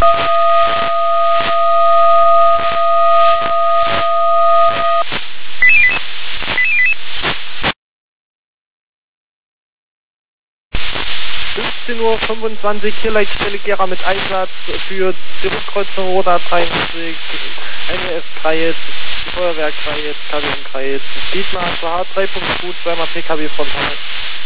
Uhr, hier Leitstelle Gera mit Einsatz für die Rückkreuzung Roda 83, eine S-Kreis, Feuerwehr Kreis, KW Kreis, Dietmar HH 3.2, zweimal PKW Frontal.